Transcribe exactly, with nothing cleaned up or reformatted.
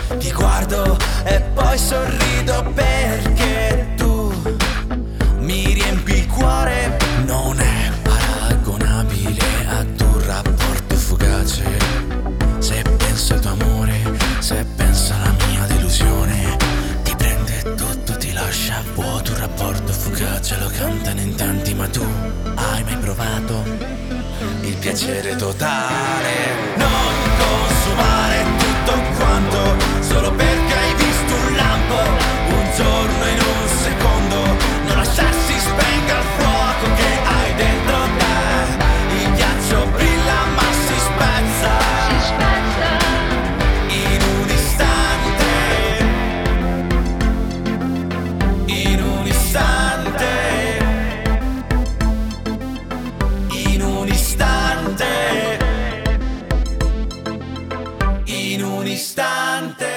Ti guardo e poi sorrido perché tu mi riempi il cuore. Non è paragonabile ad un rapporto fugace. Se penso al tuo amore, se penso alla mia delusione, ti prende tutto, ti lascia vuoto. Un rapporto fugace lo cantano in tanti, ma tu hai mai provato il piacere totale? Non consumare tutto quanto solo perché hai visto un lampo un giorno in un secondo. Non lasciarsi spenga il fuoco che hai dentro te. Il ghiaccio brilla ma si spezza, si spezza in un istante, in un istante, in un istante, in un istante.